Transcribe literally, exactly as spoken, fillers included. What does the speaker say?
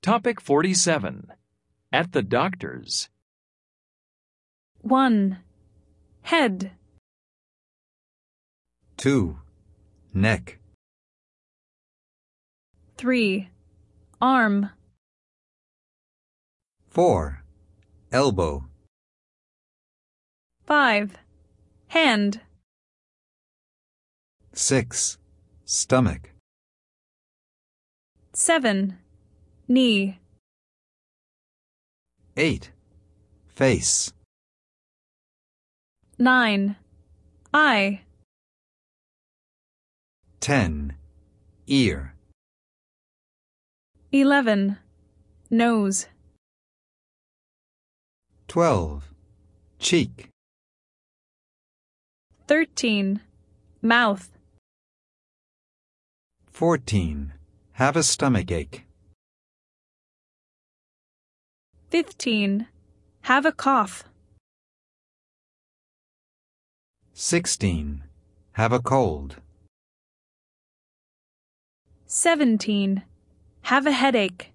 Topic forty-seven. At the doctor's. one. Head. two. Neck. three. Arm. four. Elbow. five. Hand. six. Stomach. seven. Knee. eight. Face. nine. Eye. ten. Ear. eleven. Nose. twelve. Cheek. thirteen. Mouth. fourteen. Have a stomach ache. fifteen. Have a cough. sixteen. Have a cold. seventeen. Have a headache.